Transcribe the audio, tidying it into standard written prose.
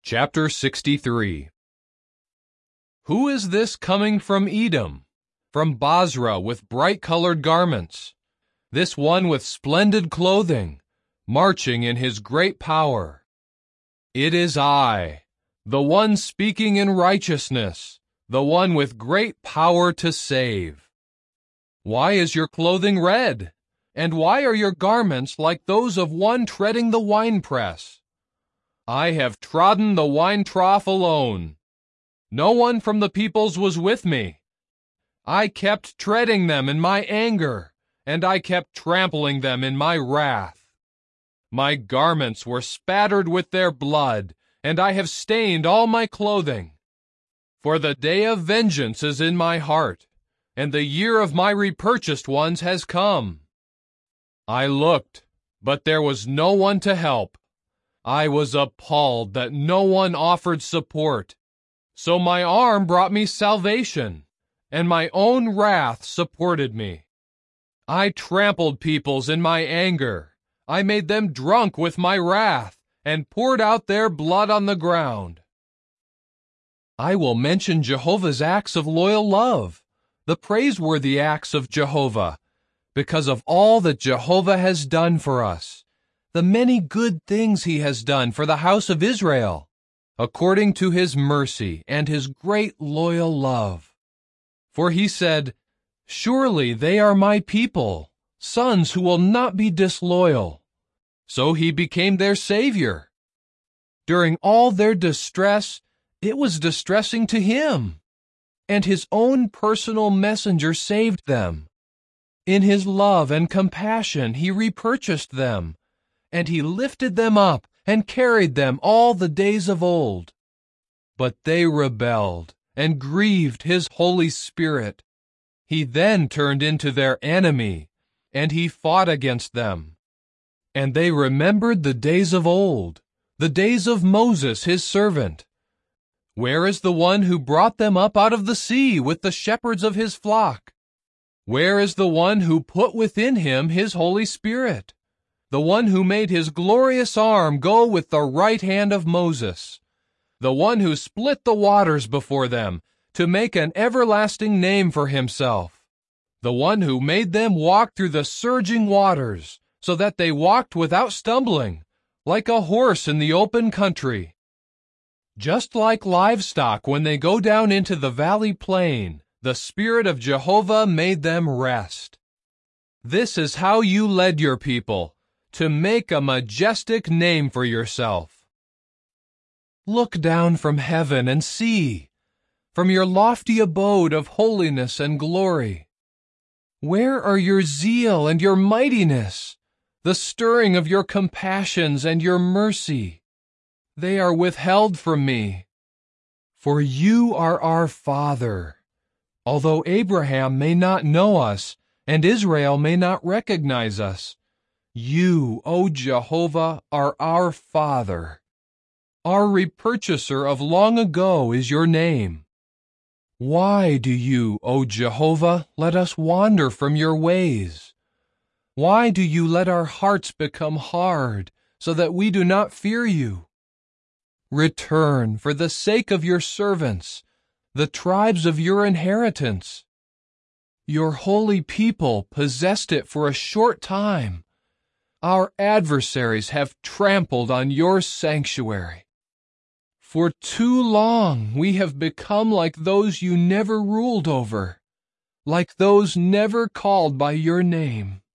Chapter 63. Who is this coming from Edom, from Basra with bright-colored garments? This one with splendid clothing, marching in his great power. It is I, the one speaking in righteousness, the one with great power to save. Why is your clothing red? And why are your garments like those of one treading the winepress? I have trodden the wine trough alone. No one from the peoples was with me. I kept treading them in my anger, and I kept trampling them in my wrath. My garments were spattered with their blood, and I have stained all my clothing. For the day of vengeance is in my heart, and the year of my repurchased ones has come. I looked, but there was no one to help. I was appalled that no one offered support. So my arm brought me salvation, and my own wrath supported me. I trampled peoples in my anger. I made them drunk with my wrath, and poured out their blood on the ground. I will mention Jehovah's acts of loyal love, the praiseworthy acts of Jehovah, because of all that Jehovah has done for us, the many good things he has done for the house of Israel, according to his mercy and his great loyal love. For he said, "Surely they are my people, sons who will not be disloyal." So he became their savior. During all their distress, it was distressing to him, and his own personal messenger saved them. In his love and compassion he repurchased them, and he lifted them up and carried them all the days of old. But they rebelled and grieved his Holy Spirit. He then turned into their enemy, and he fought against them. And they remembered the days of old, the days of Moses his servant. Where is the one who brought them up out of the sea with the shepherds of his flock? Where is the one who put within him his Holy Spirit? The one who made his glorious arm go with the right hand of Moses, the one who split the waters before them to make an everlasting name for himself, the one who made them walk through the surging waters so that they walked without stumbling, like a horse in the open country. Just like livestock when they go down into the valley plain, the Spirit of Jehovah made them rest. This is how you led your people, to make a majestic name for yourself. Look down from heaven and see, from your lofty abode of holiness and glory. Where are your zeal and your mightiness, the stirring of your compassions and your mercy? They are withheld from me. For you are our Father. Although Abraham may not know us, and Israel may not recognize us, you, O Jehovah, are our Father. Our repurchaser of long ago is your name. Why do you, O Jehovah, let us wander from your ways? Why do you let our hearts become hard, so that we do not fear you? Return for the sake of your servants, the tribes of your inheritance. Your holy people possessed it for a short time. Our adversaries have trampled on your sanctuary. For too long we have become like those you never ruled over, like those never called by your name.